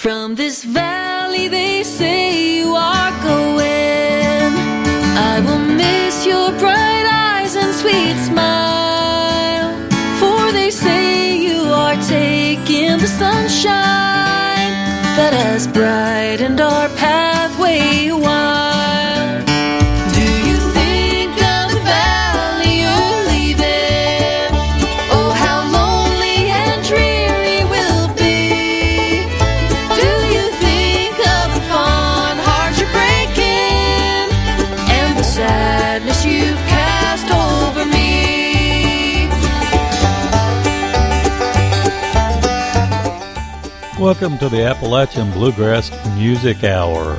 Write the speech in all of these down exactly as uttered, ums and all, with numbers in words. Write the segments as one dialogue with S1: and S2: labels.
S1: From this valley they say you are going. I will miss your bright eyes and sweet smile, for they say you are taking the sunshine that has brightened our pathway a while. Do you think of the valley you're leaving? Oh, how lonely and dreary will be. Do you think of the fond heart you're breaking and the sadness you've cast over me?
S2: Welcome to the Appalachian Bluegrass Music Hour.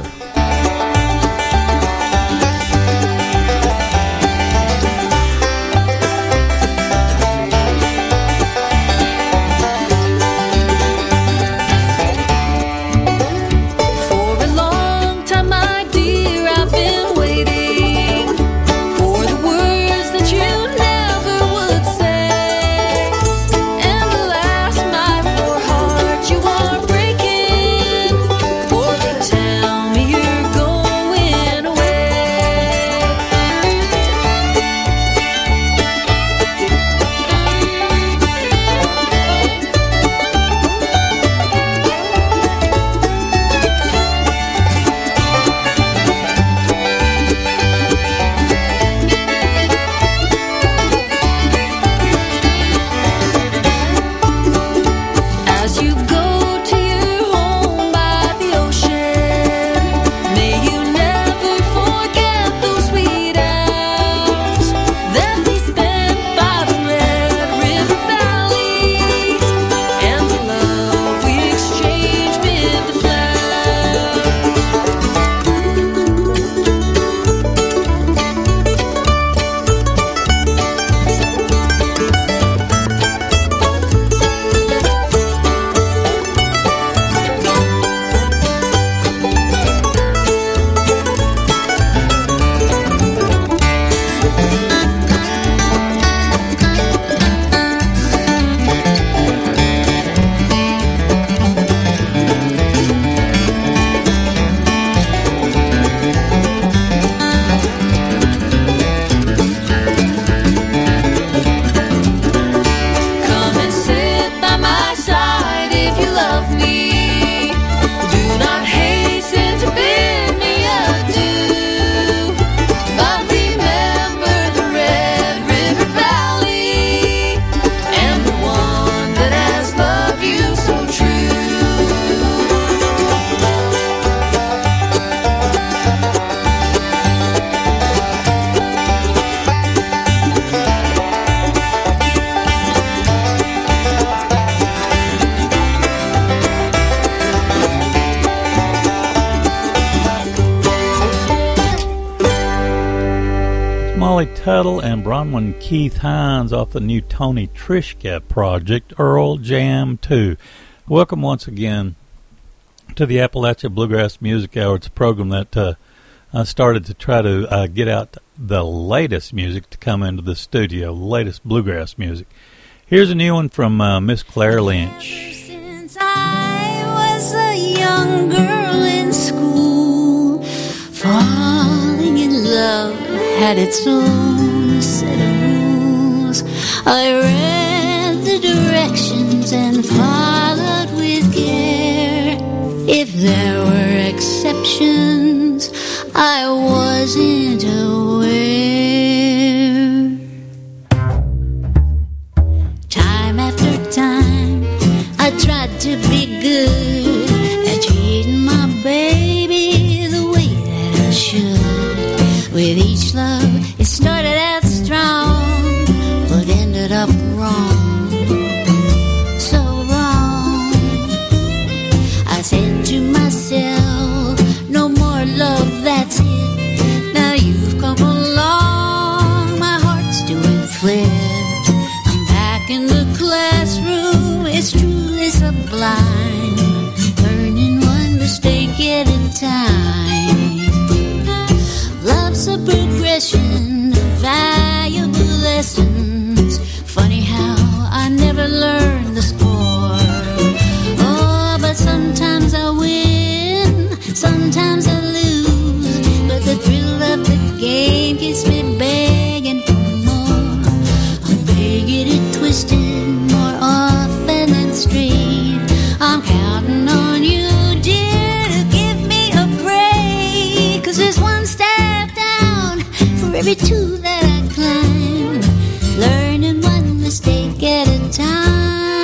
S2: Tuttle and Bronwyn Keith Hines off the new Tony Trischka project, Earl Jam two. Welcome once again to the Appalachia Bluegrass Music Hour. It's a program that uh, I started to try to uh, get out the latest music to come into the studio, latest bluegrass music. Here's a new one from uh, Miss Claire Lynch.
S3: Ever since I was a young girl in school, falling in love had its own set of rules. I read the directions and followed with care. If there were exceptions, I wasn't aware. Time after time, I tried to be good at treating my baby the way that I should. With each love, it started out strong, but ended up wrong, so wrong. I said to myself, no more love, that's it. Now you've come along, my heart's doing flips. I'm back in the classroom, it's truly sublime, learning one mistake at a time. Love's a progression of valuable lessons. Funny how I never learned the score. Oh, but sometimes I wish every two that I climb, learning one mistake at a time.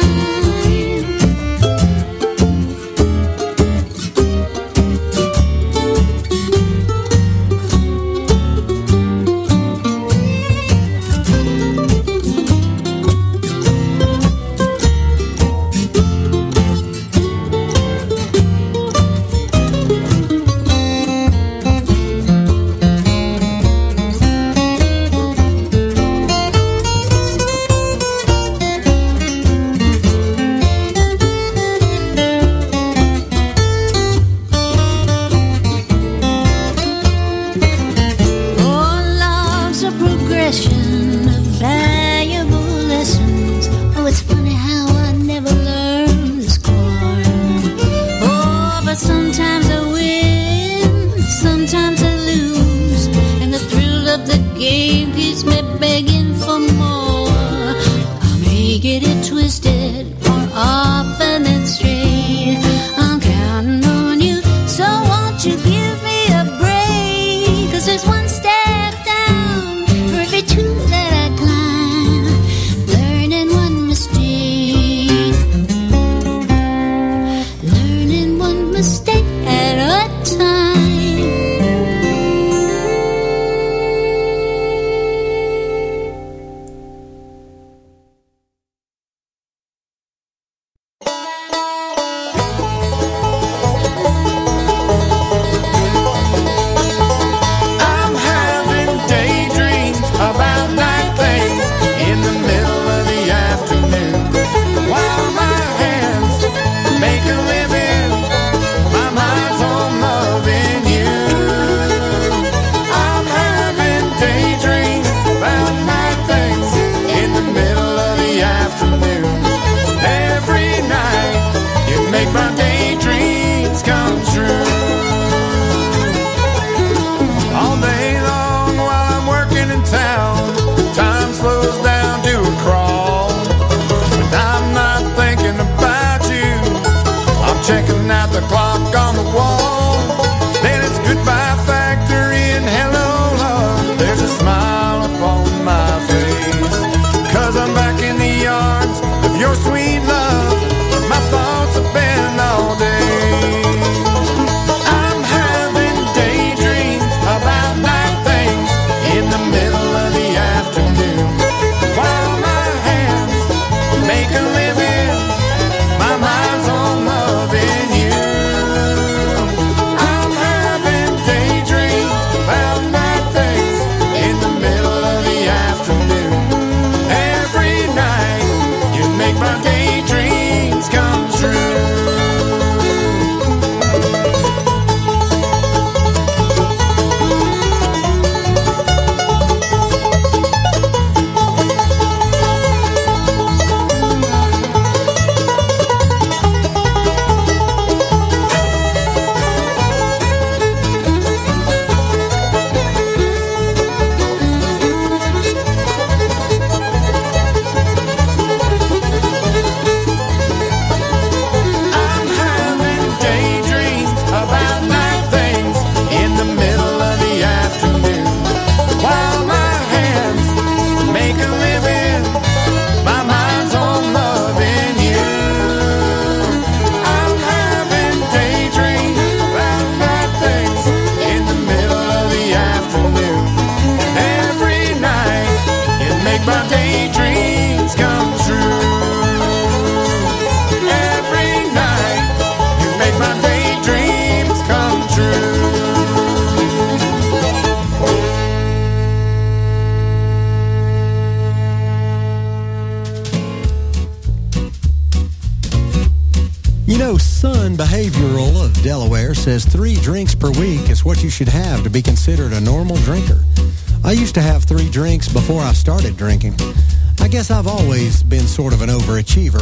S4: You know, Sun Behavioral of Delaware says three drinks per week is what you should have to be considered a normal drinker. I used to have three drinks before I started drinking. I guess I've always been sort of an overachiever.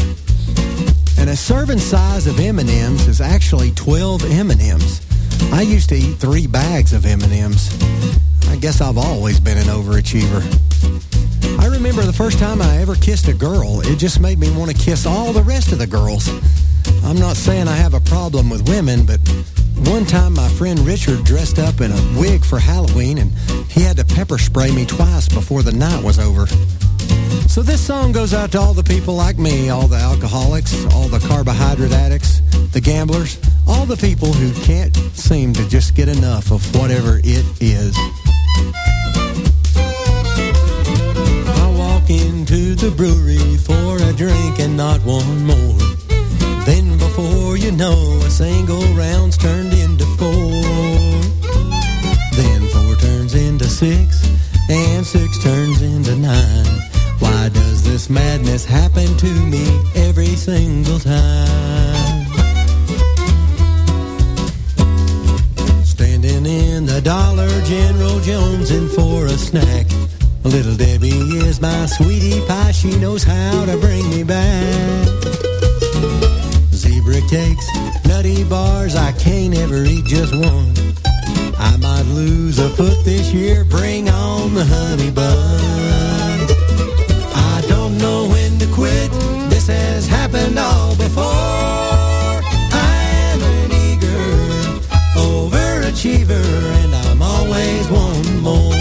S4: And a serving size of M and M's is actually twelve M and M's. I used to eat three bags of M and M's. I guess I've always been an overachiever. I remember the first time I ever kissed a girl, it just made me want to kiss all the rest of the girls. I'm not saying I have a problem with women, but One time my friend Richard dressed up in a wig for Halloween and he had to pepper spray me twice before the night was over. So this song goes out to all the people like me, all the alcoholics, all the carbohydrate addicts, the gamblers, all the people who can't seem to just get enough of whatever it is. I walk into the brewery for a drink and not one more. Then before you know, a single round's turned into four. Then four turns into six, and six turns into nine. Why does this madness happen to me every single time? Standing in the Dollar General jonesing for a snack. Little Debbie is my sweetie pie, she knows how to bring me back. Zebra cakes, nutty bars, I can't ever eat just one. I might lose a foot this year, bring on the honey buns. I don't know when to quit, this has happened all before. I'm an eager overachiever and I'm always wanting more.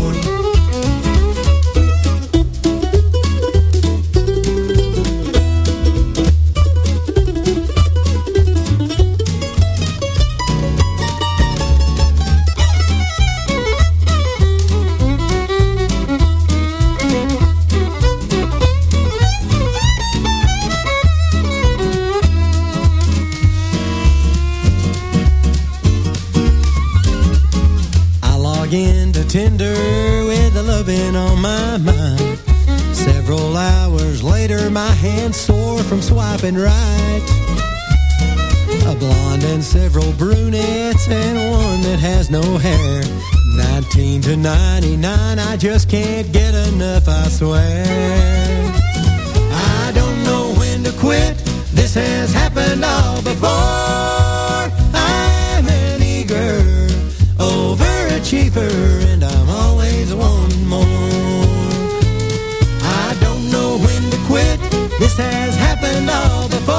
S4: Tinder with the loving on my mind. Several hours later, my hands sore from swiping right. A blonde and several brunettes and one that has no hair. Nineteen to ninety-nine, I just can't get enough, I swear. I don't know when to quit, this has happened all before. I'm an eager overachiever and I'm always wanting more. I don't know when to quit, this has happened all before.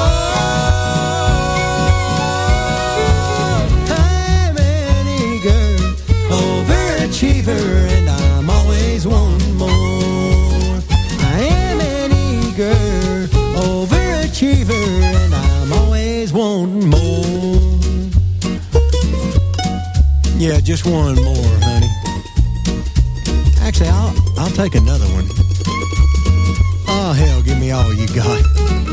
S4: I'm an eager overachiever and I'm always wanting more. I am an eager overachiever and I'm always wanting more. Yeah, just one more, honey. Actually, I'll I'll take another one. Oh, hell, give me all you got.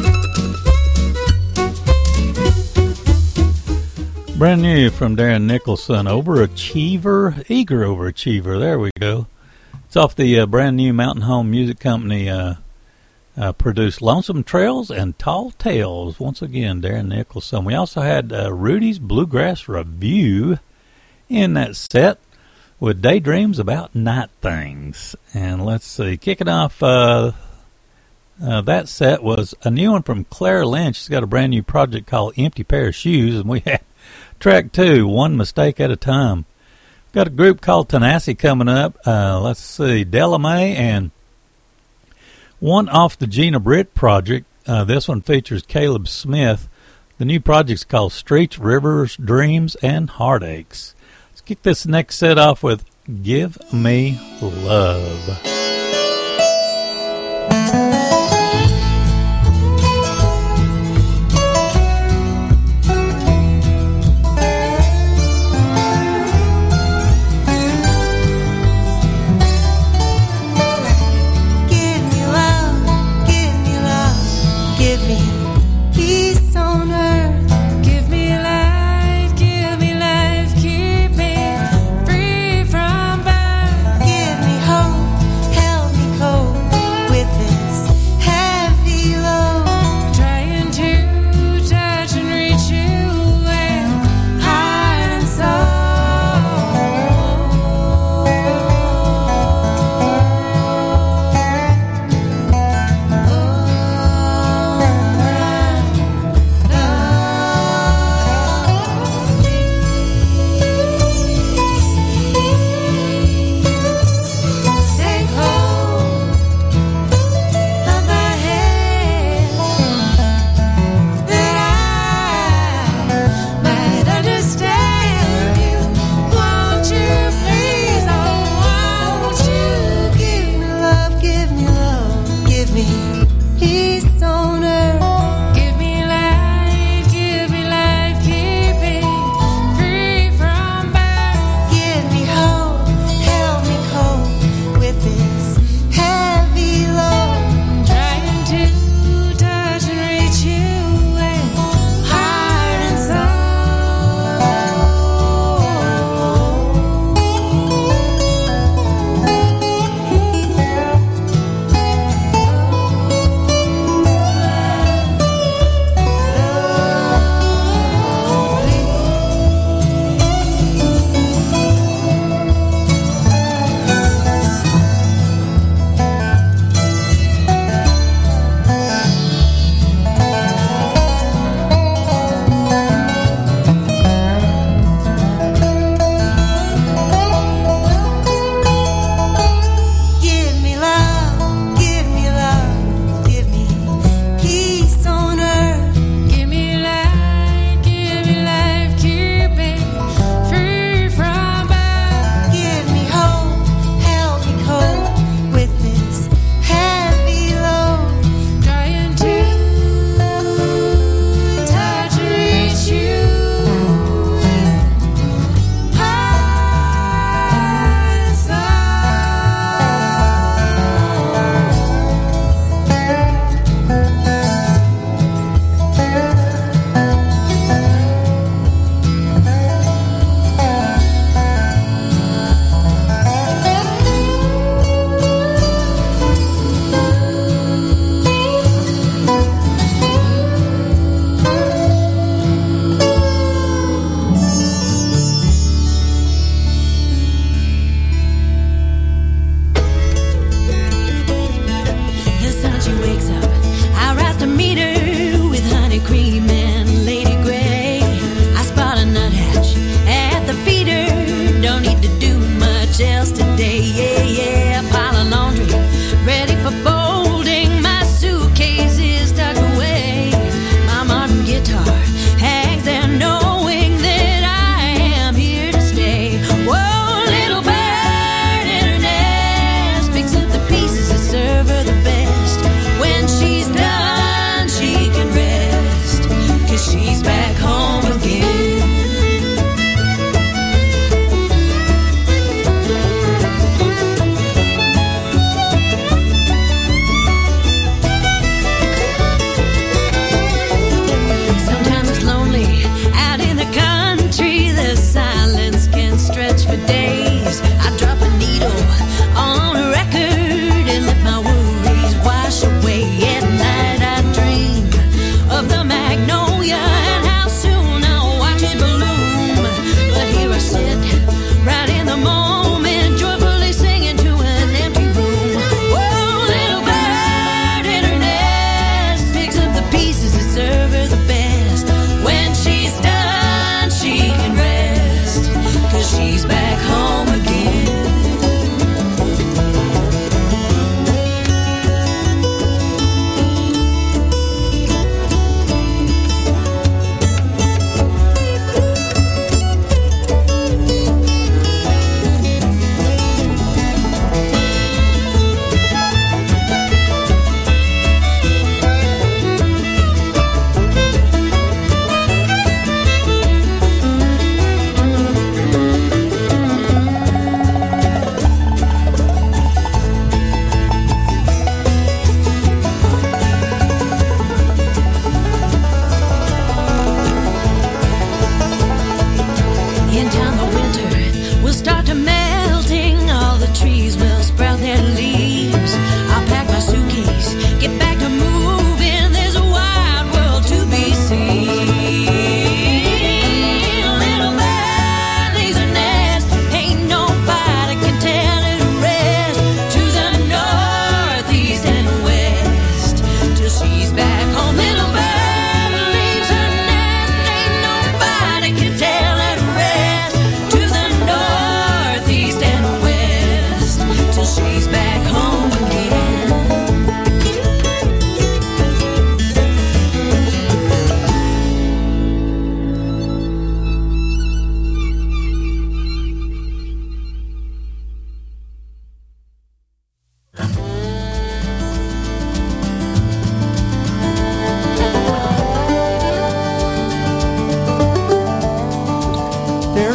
S2: Brand new from Darren Nicholson, Overachiever, Eager Overachiever. There we go. It's off the uh, brand new Mountain Home Music Company uh, uh, produced Lonesome Trails and Tall Tales. Once again, Darren Nicholson. We also had uh, Rudy's Bluegrass Review in that set with Daydreams About Night Things. And let's see, kicking off uh, uh, that set was a new one from Claire Lynch. She's got a brand new project called Empty Pair of Shoes, and we had track two, One Mistake at a Time. Got a group called Tenacity coming up. Uh, let's see, Della Mae and one off the Gina Britt project. Uh, this one features Caleb Smith. The new project's called Streets, Rivers, Dreams, and Heartaches. Kick this next set off with Give Me Love.
S1: Oh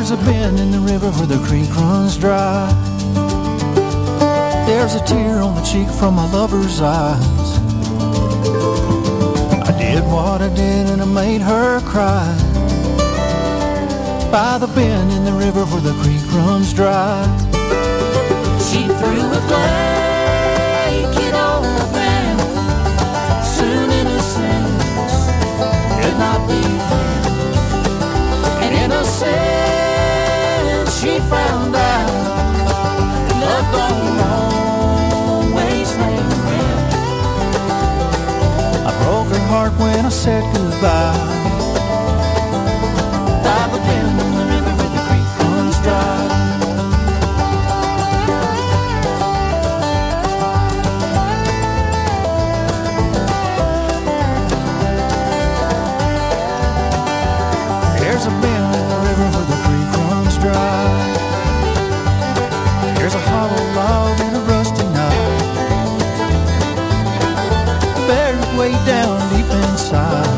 S5: There's a bend in the river where the creek runs dry. There's a tear on the cheek from my lover's eyes. I did what I did and I made her cry. By the bend in the river where the creek runs dry. She threw a blanket on the ground. Soon innocence could not be found. And innocence she found out. Love don't always hang around. I broke her heart when I said goodbye. By the bend in the river where the creek runs dry. There's a bend in the river where the creek runs dry. There's a hollow log in a rusty knot, buried way down deep inside.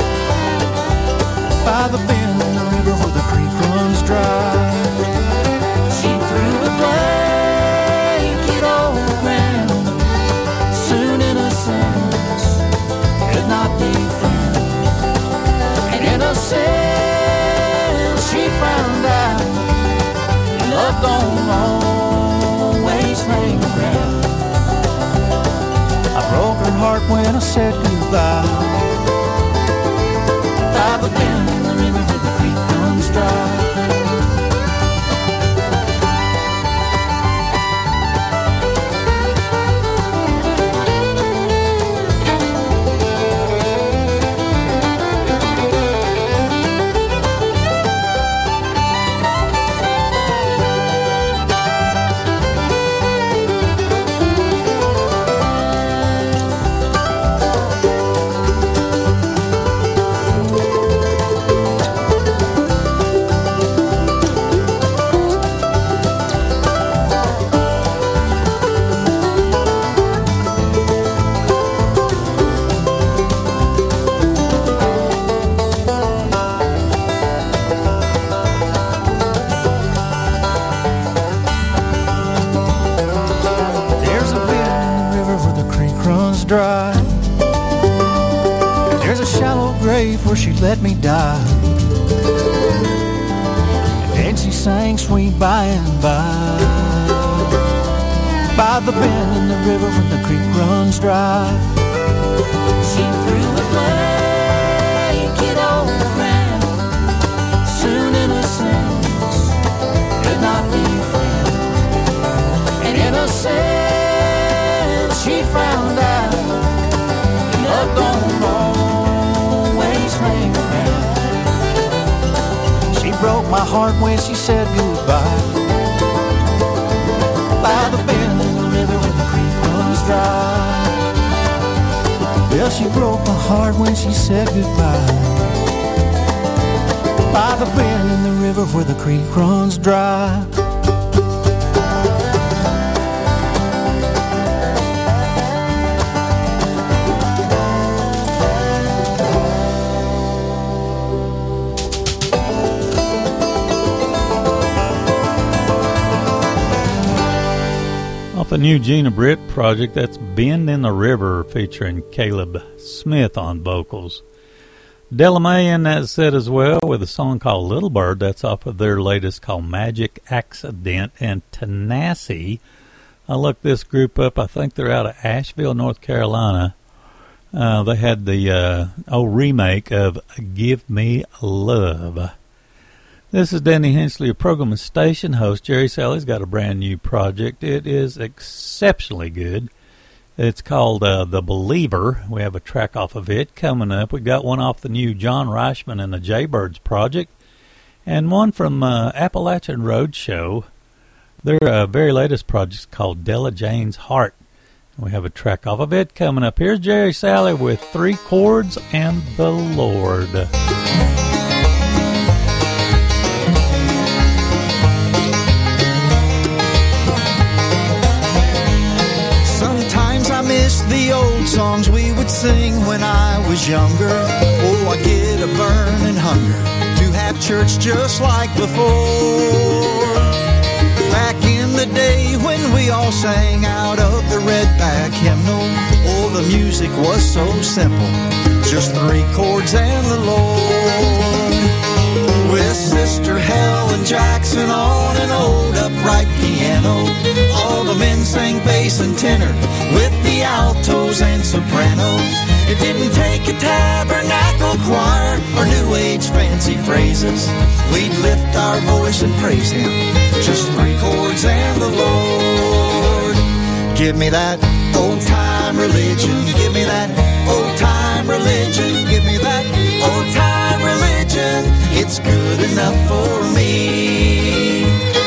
S5: By the bend in the river where the creek runs dry. She threw a blanket on the ground. Soon innocence could not be found. And innocence she found out. Love don't always hang around. I broke her heart when I said goodbye. By the bend in the river where the creek runs dry. Dry. There's a shallow grave where she let me die. And then she sang sweet by and by. By the bend in the river when the creek runs dry. She threw a blanket on the ground. Soon innocence could not be found. And innocence she found out. Love don't always hang around. She broke my heart when she said goodbye. By the bend in the river where the creek runs dry. Well, she broke my heart when she said goodbye. By the bend in the river where the creek runs dry.
S2: The new Gina Britt project, that's Bend in the River, featuring Caleb Smith on vocals. Della Mae in that set as well with a song called Little Bird. That's off of their latest called Magic Accident. And Tenacity, I looked this group up. I think they're out of Asheville, North Carolina. Uh, they had the uh, old remake of Give Me Love. This is Danny Hensley, a program and station host. Jerry Sally's got a brand new project. It is exceptionally good. It's called uh, The Believer. We have a track off of it coming up. We got one off the new John Reichman and the Jaybirds project, and one from uh, Appalachian Roadshow. Their uh, very latest project is called Della Jane's Heart. We have a track off of it coming up. Here's Jerry Sally with Three Chords and the Lord.
S5: I miss the old songs we would sing when I was younger. Oh, I get a burning hunger to have church just like before. Back in the day when we all sang out of the Redback hymnal, oh, the music was so simple, just three chords and the Lord. With Sister Helen Jackson on an old upright piano, all the men sang bass and tenor with the altos and sopranos. It didn't take a tabernacle choir or new age fancy phrases. We'd lift our voice and praise Him, just three chords and the Lord. Give me that old time religion, give me that old time religion, give me that old time religion. It's good enough for me.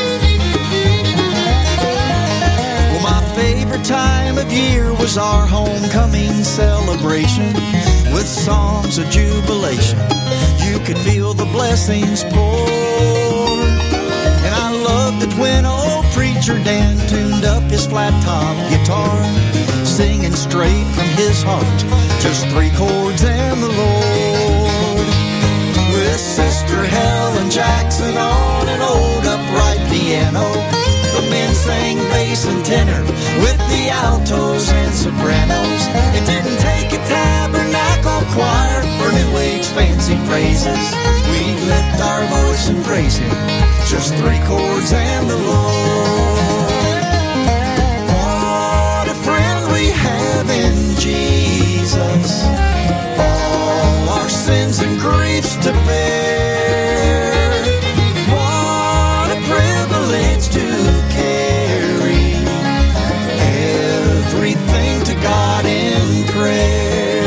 S5: Well, my favorite time of year was our homecoming celebration with songs of jubilation. You could feel the blessings pour. And I loved it when old preacher Dan tuned up his flat top guitar, singing straight from his heart, just three chords and the Lord. With Sister Helen Jackson on an old upright piano, the men sang bass and tenor with the altos and sopranos. It didn't take a tabernacle choir or new age fancy phrases. We'd lift our voice and praise Him, just three chords and the Lord. What a friend we have in Jesus, all our sins and griefs to bear. What a privilege to carry everything to God in prayer.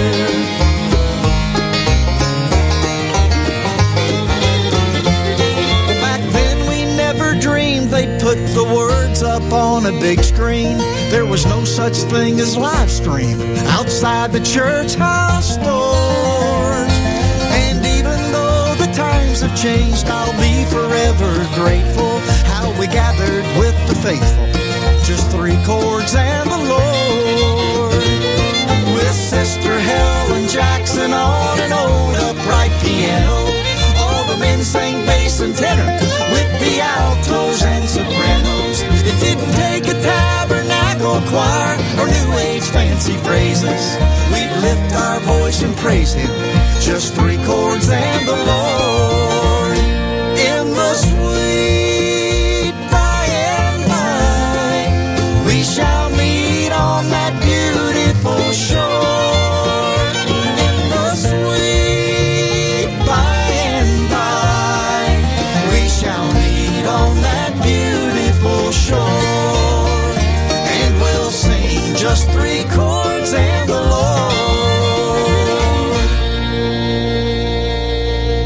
S5: Back then we never dreamed they'd put the words up on a big screen. There was no such thing as live stream outside the church house doors. And even though the times have changed, I'll be forever grateful how we gathered with the faithful, just three chords and the Lord. With Sister Helen Jackson on an old upright piano, all the men sang bass and tenor with the altos and sopranos. It didn't take a tabernacle choir or new age fancy phrases. We'd lift our voice and praise Him, just three chords and the Lord. In the sweet by and by, we shall meet on that beautiful shore. In the sweet by and by, we shall meet on that beautiful shore. And we'll sing just three chords and the Lord.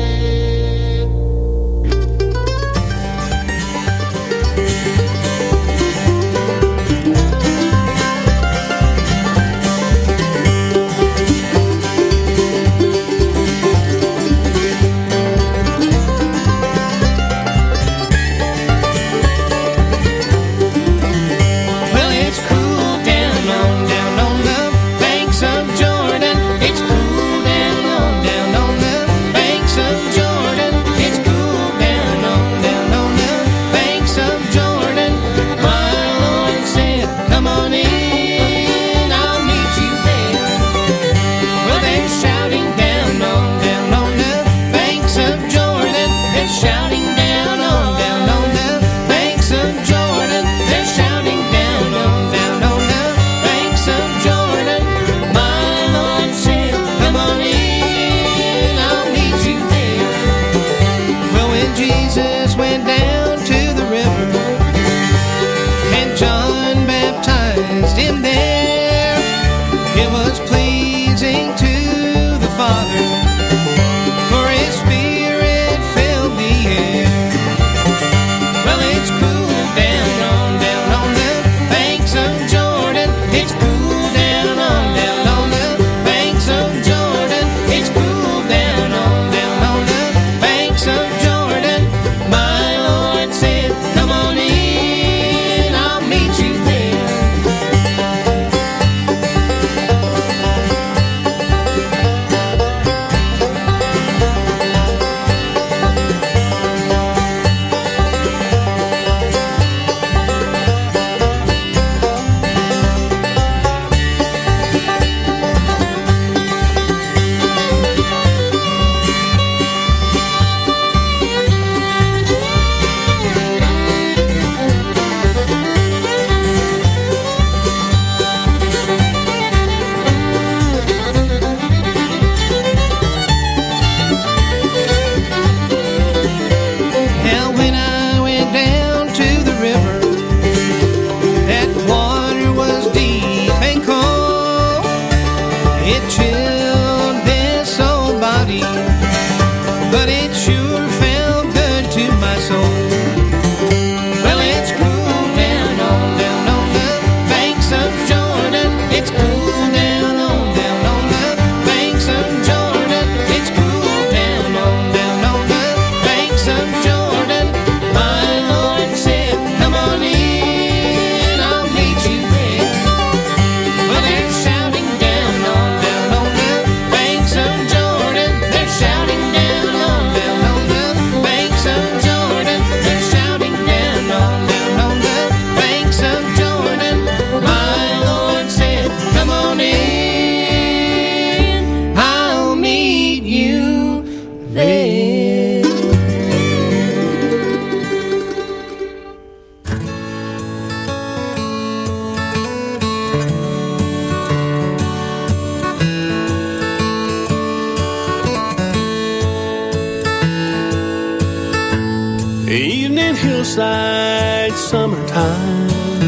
S6: evening hillside, summertime.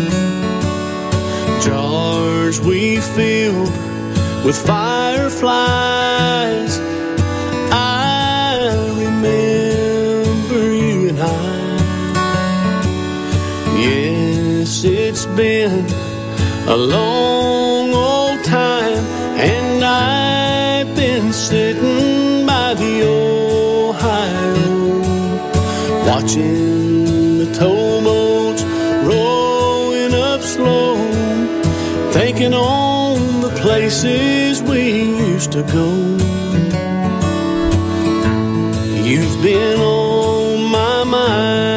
S6: Jars we filled with fireflies. I remember you and I. Yes, it's been a long old time, and I've been sitting by the Ohio, watching the towboats rolling up slow, thinking on the places we used to go. You've been on my mind.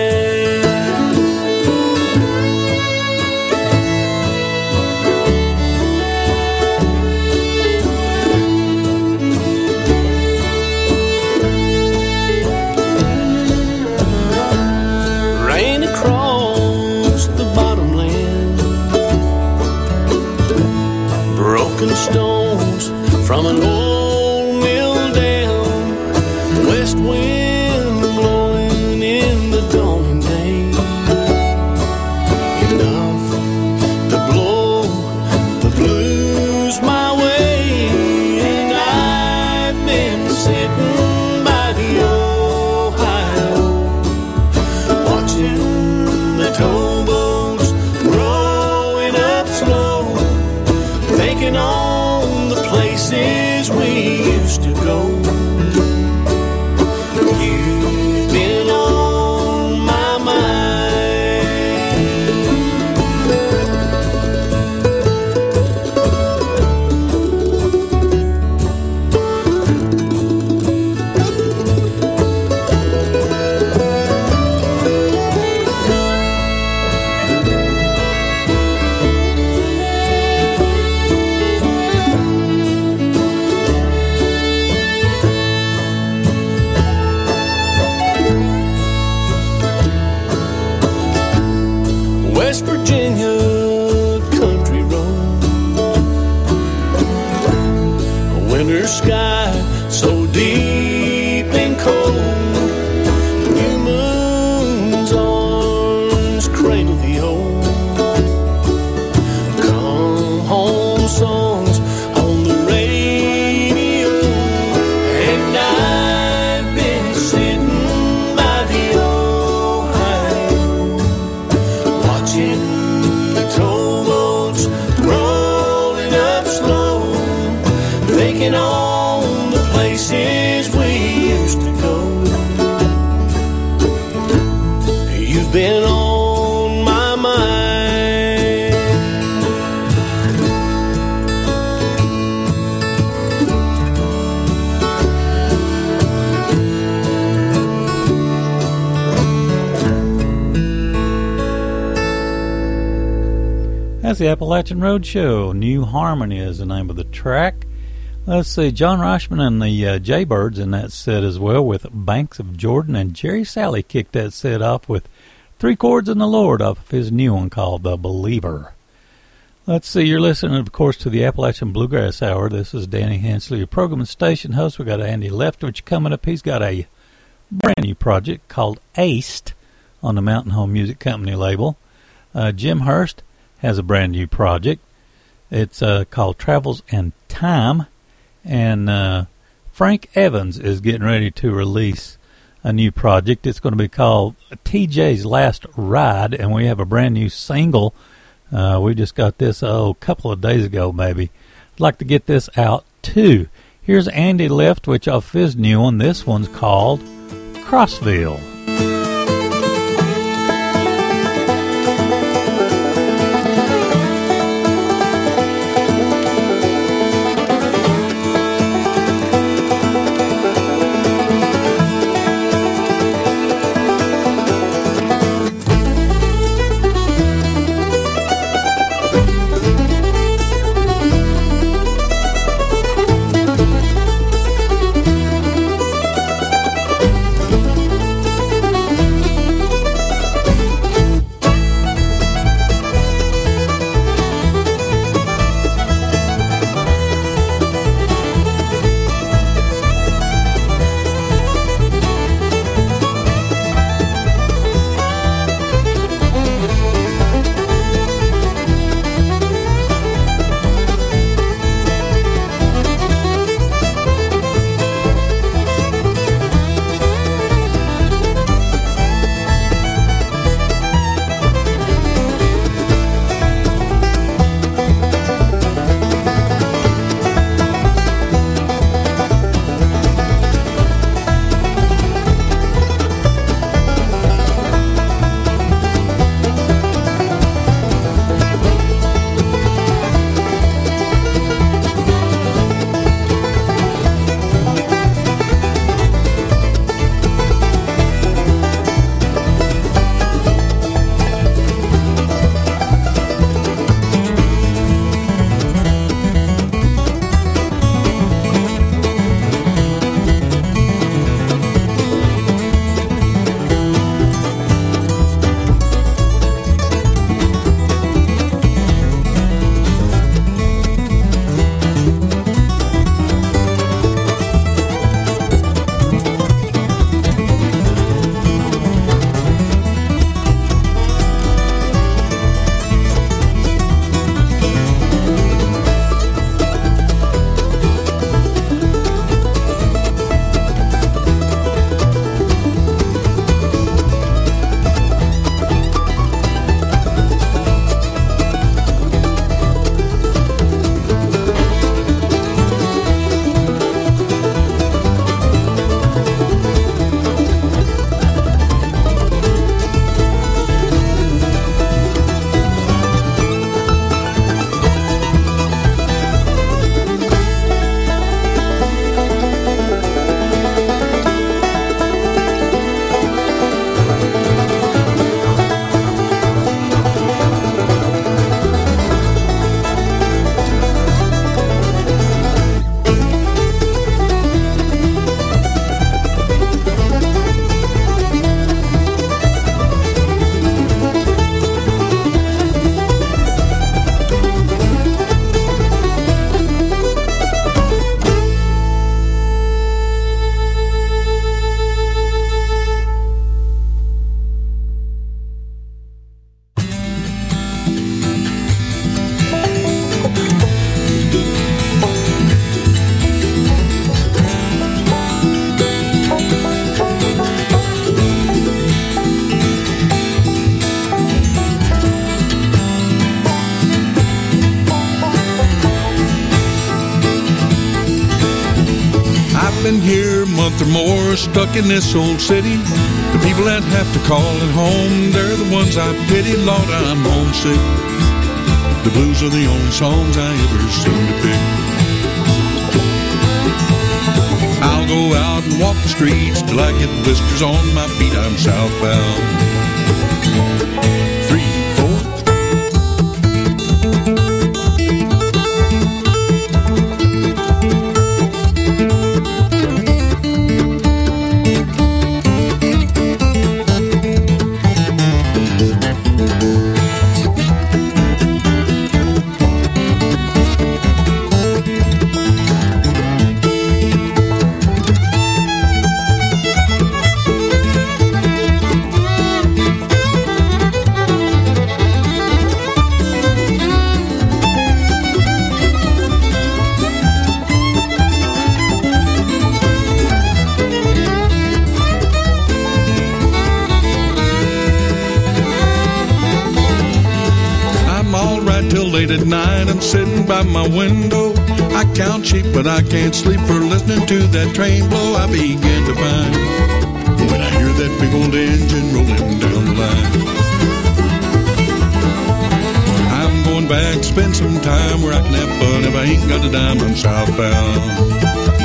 S6: Rain across the bottomland, broken stones from an old mill dam, west wind blowing in the dawning day, enough to blow the blues my way. And I've been sitting by the Ohio, watching the towboats rowing up slow, thinking on the places we used to go. You've been on my mind. West Virginia country road, a winter sky so deep and cold, new moon's arms cradle the old, come home songs on the radio. And I've been sitting by the Ohio, watching the towboats rolling up slow, thinking on the places we used to go. You've been on my mind.
S2: That's the Appalachian Road Show. New Harmony is the name of the track. Let's see, John Reichman and the uh, Jaybirds in that set as well with Banks of Jordan, and Jerry Salley kicked that set off with Three Chords in the Lord off of his new one called The Believer. Let's see, you're listening, of course, to the Appalachian Bluegrass Hour. This is Danny Hensley, your program and station host. We got Andy Leftwich coming up. He's got a brand new project called Aced on the Mountain Home Music Company label. Uh, Jim Hurst has a brand new project. It's uh, called Travels and Time, and uh, Frank Evans is getting ready to release a new project. It's going to be called T J's Last Ride, and we have a brand new single. Uh, we just got this oh, a couple of days ago, maybe. I'd like to get this out, too. Here's Andy Leftwich off his new one. This one's called Crossville.
S7: I've been here a month or more, stuck in this old city. The people that have to call it home, they're the ones I pity. Lord, I'm homesick. The blues are the only songs I ever seem to pick. I'll go out and walk the streets till I get blisters on my feet. I'm southbound. Three, four. Late at night, I'm sitting by my window. I count sheep, but I can't sleep for listening to that train blow. I begin to find when I hear that big old engine rolling down the line. I'm going back to spend some time where I can have fun. If I ain't got a dime, I'm southbound.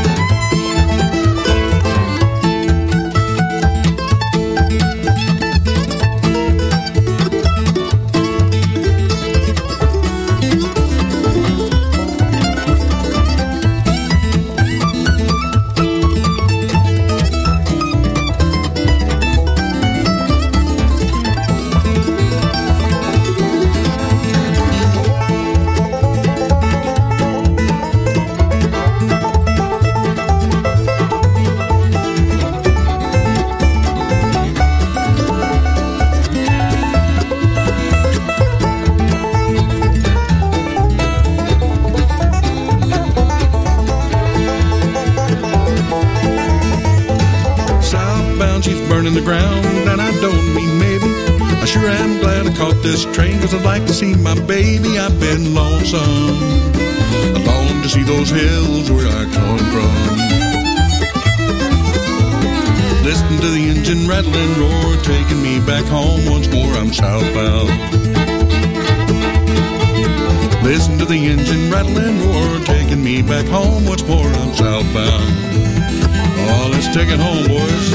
S7: This train, cause I'd like to see my baby. I've been lonesome. I long to see those hills where I come from. Listen to the engine rattle and roar, taking me back home once more. I'm southbound. Listen to the engine rattle and roar, taking me back home once more. I'm southbound. Oh, let's take it home, boys.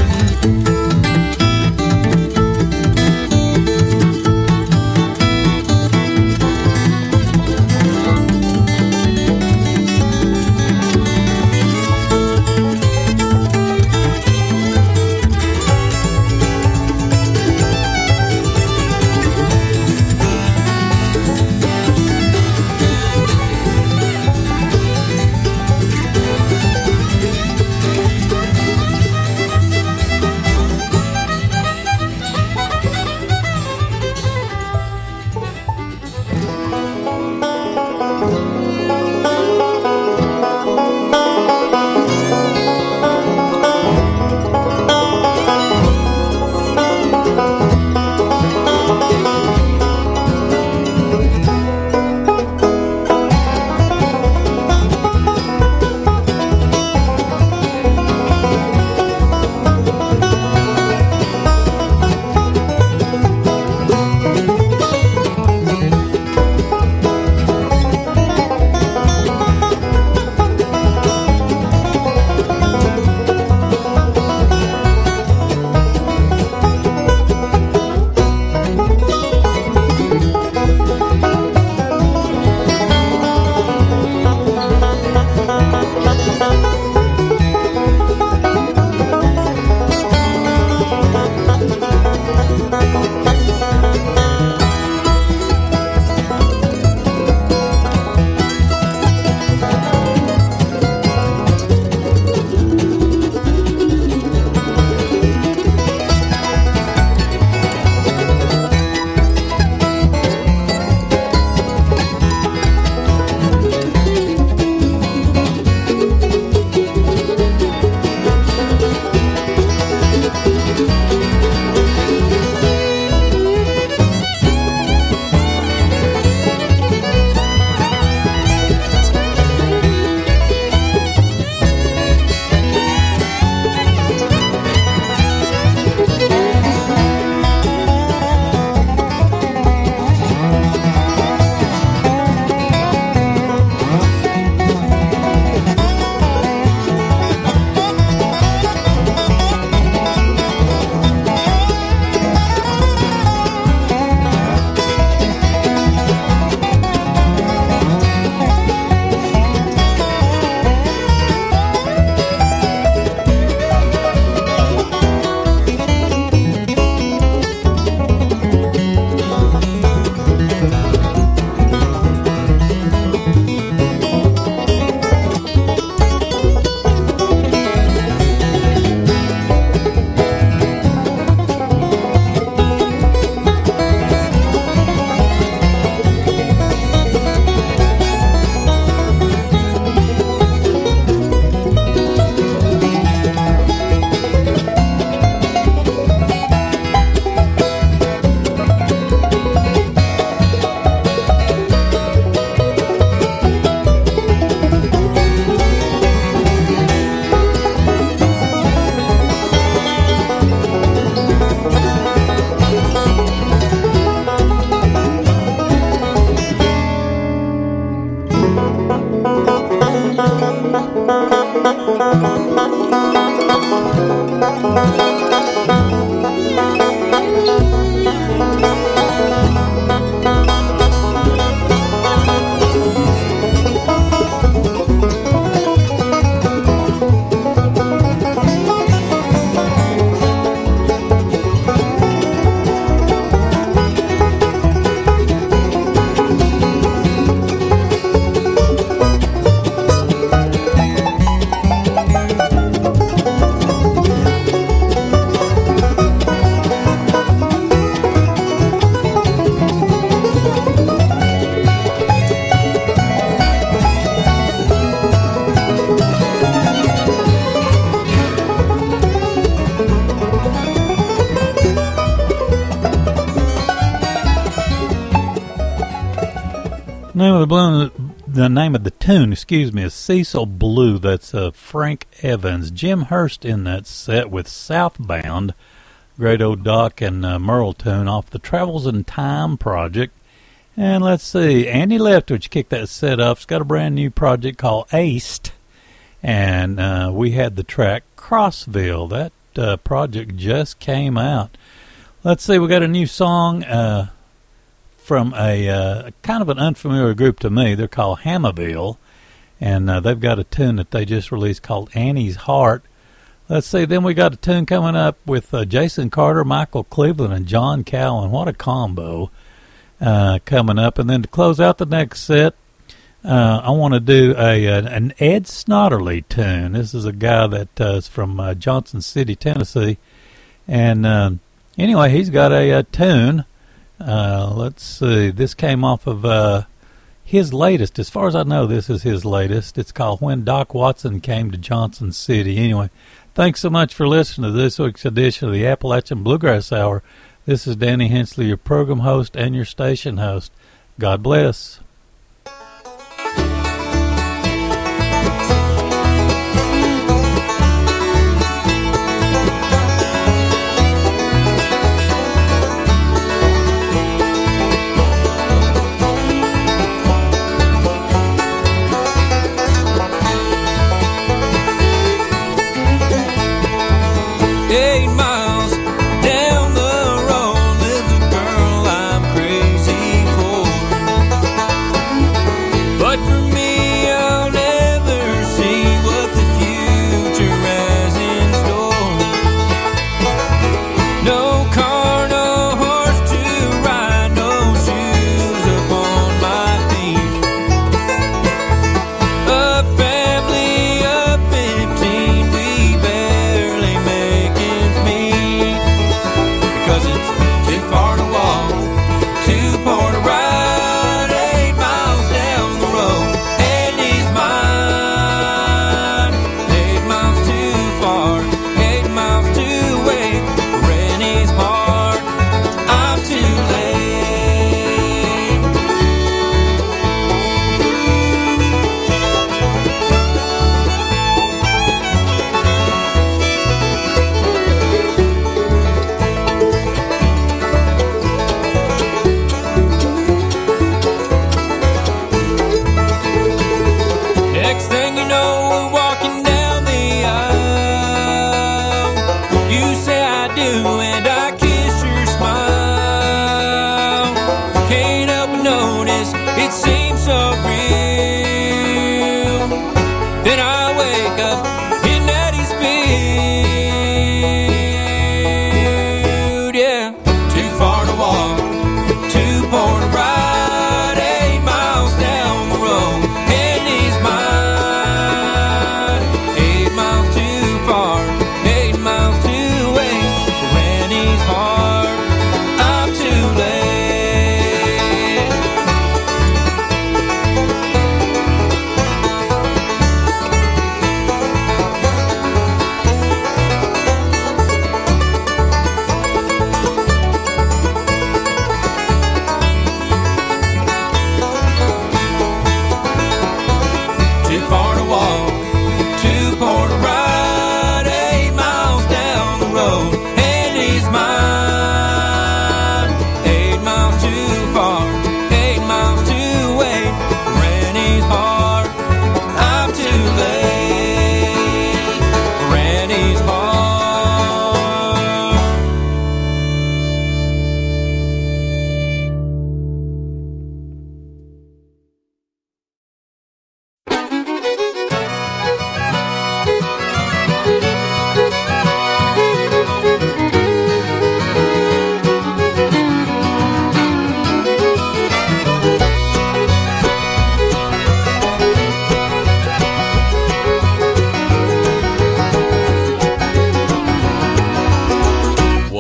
S2: Name of the blue, the name of the tune, excuse me, is Cecil Blue. That's uh, Frank Evans. Jim Hurst in that set with Southbound, great old Doc and uh, Merle tune off the Travels in Time project. And let's see, Andy Leftwich kicked that set up. It's got a brand new project called Aced, and uh, we had the track Crossville. That uh, project just came out. Let's see, we got a new song uh, from a uh, kind of an unfamiliar group to me. They're called Hammerville, and uh, they've got a tune that they just released called Annie's Heart. Let's see, then we got a tune coming up with uh, Jason Carter, Michael Cleveland, and John Cowan. What a combo uh, coming up. And then to close out the next set, uh, I want to do a, a an Ed Snodderly tune. This is a guy that uh, is from uh, Johnson City, Tennessee. And uh, anyway, he's got a, a tune. Uh, let's see. This came off of uh, his latest. As far as I know, this is his latest. It's called When Doc Watson Came to Johnson City. Anyway, thanks so much for listening to this week's edition of the Appalachian Bluegrass Hour. This is Danny Hensley, your program host and your station host. God bless.
S5: Eight miles down the road lives a girl I'm crazy for.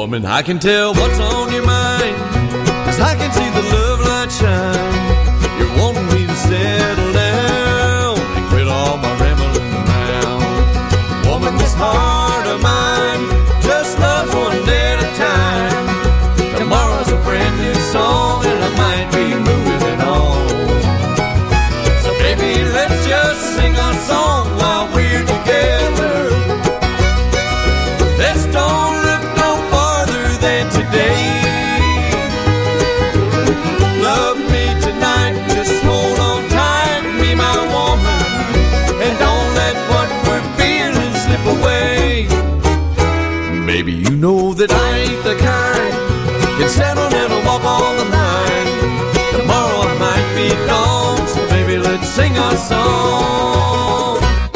S8: Woman, I can tell what's on your mind, 'cause I can see the love light shine. You're wanting me to settle down and quit all my rambling around. Woman, this heart of mine just loves one day at a time. Tomorrow's a brand new song and I might be moving it on. So baby, let's just sing our song while we're together. Let's don't look no farther than today. Love me tonight, just hold on tight, be my woman, and don't let what we're feeling slip away. Baby, you know that I ain't the kind can settle and walk on the line. Tomorrow I might be gone, so baby, let's sing our song.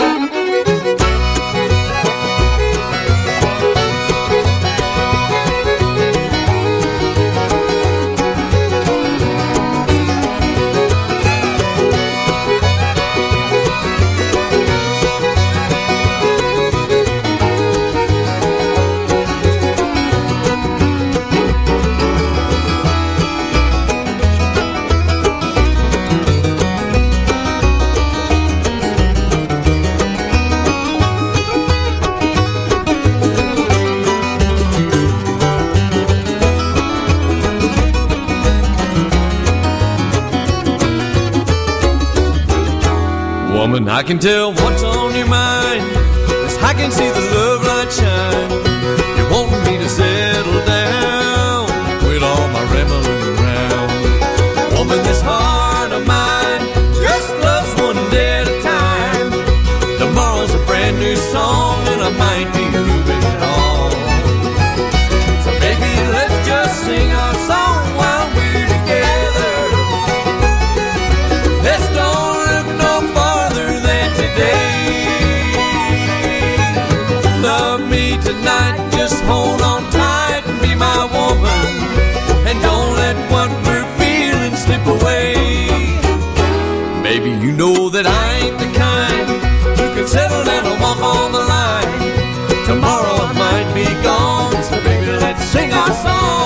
S8: Woman, I can tell what's on your mind, 'cause I can see the love light shine. You want me to settle down, quit all my rambling around. Woman, this heart of mine just loves one day at a time. Tomorrow's a brand new song and I might be moving it on. So baby, let's just sing our song while we're together. Let's don't look no farther than today. Love me tonight, just hold on tight and be my woman, and don't let what we're feeling slip away. Baby, you know that I ain't the kind who can settle and walk on the line. Tomorrow I might be gone, so baby, let's sing our song.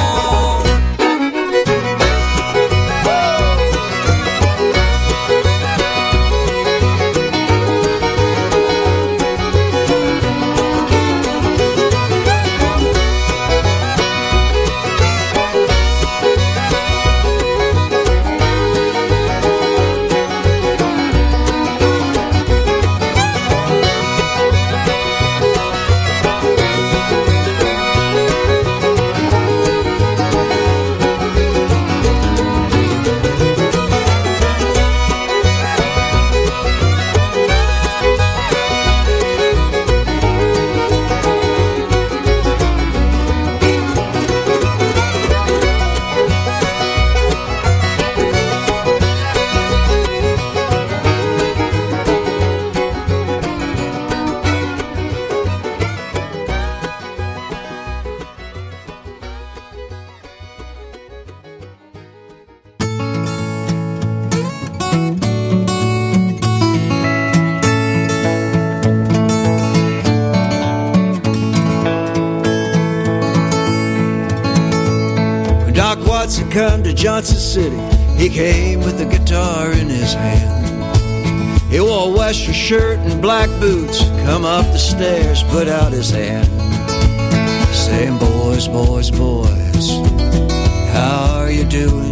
S9: Doc Watson come to Johnson City. He came with a guitar in his hand. He wore a western shirt and black boots. Come up the stairs, put out his hand, saying, boys, boys, boys, how are you doing?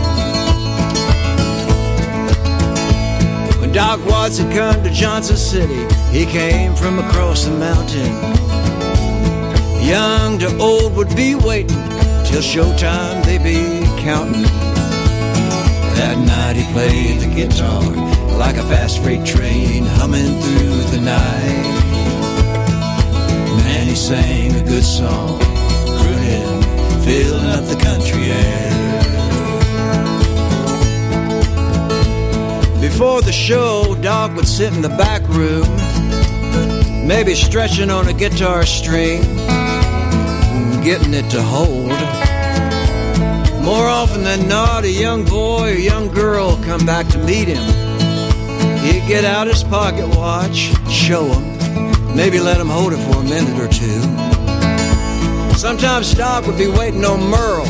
S9: When Doc Watson come to Johnson City, he came from across the mountain. Young to old would be waiting till showtime they be counting. That night he played the guitar like a fast freight train humming through the night. Man, he sang a good song, crooning, filling up the country air. Before the show, Doc would sit in the back room, maybe stretching on a guitar string, getting it to hold. More often than not, a young boy or young girl come back to meet him. He'd get out his pocket watch, show him, maybe let him hold it for a minute or two. Sometimes Doc would be waiting on Merle.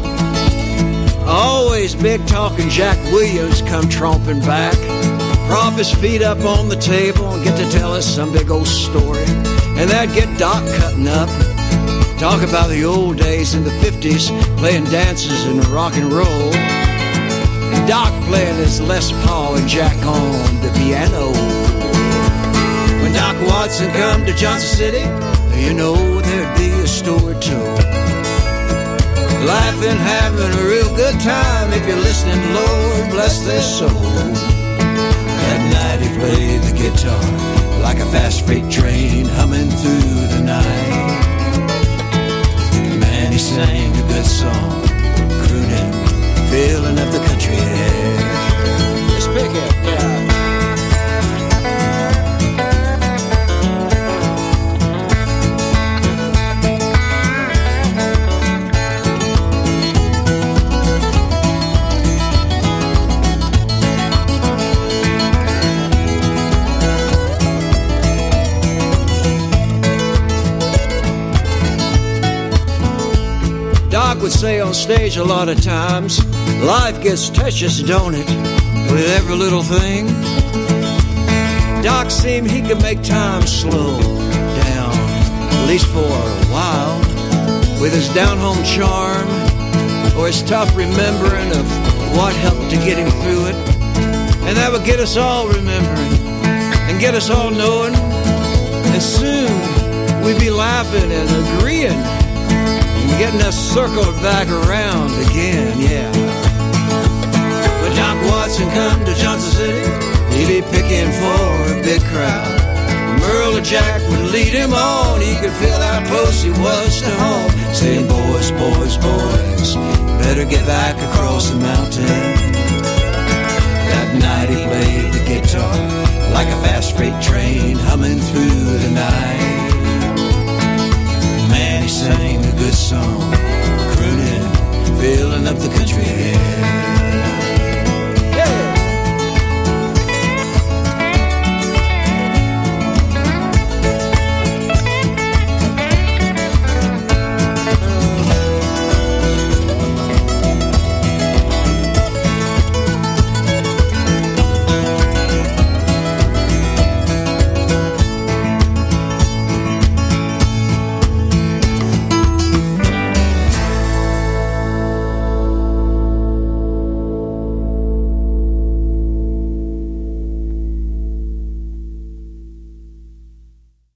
S9: Always big talking Jack Williams come tromping back, prop his feet up on the table and get to tell us some big old story. And that'd get Doc cutting up, talk about the old days in the fifties, playing dances and rock and roll. And Doc playing his Les Paul and Jack on the piano. When Doc Watson come to Johnson City, you know there'd be a story told. Laughing, having a real good time. If you're listening, Lord bless their soul. That night he played the guitar like a fast freight train humming through the night. Man, he sang a good song, crooning, filling up the country air. Let's pick it, yeah. Would say on stage a lot of times, life gets touches, don't it, with every little thing. Doc seemed he could make time slow down, at least for a while, with his down-home charm or his tough remembering of what helped to get him through it. And that would get us all remembering and get us all knowing, and soon we'd be laughing and agreeing, getting us circled back around again, yeah. When Doc Watson come to Johnson City, he'd be picking for a big crowd. Merle or Jack would lead him on. He could feel how close he was to home, saying, boys, boys, boys, better get back across the mountain. That night he played the guitar like a fast freight train humming through the night.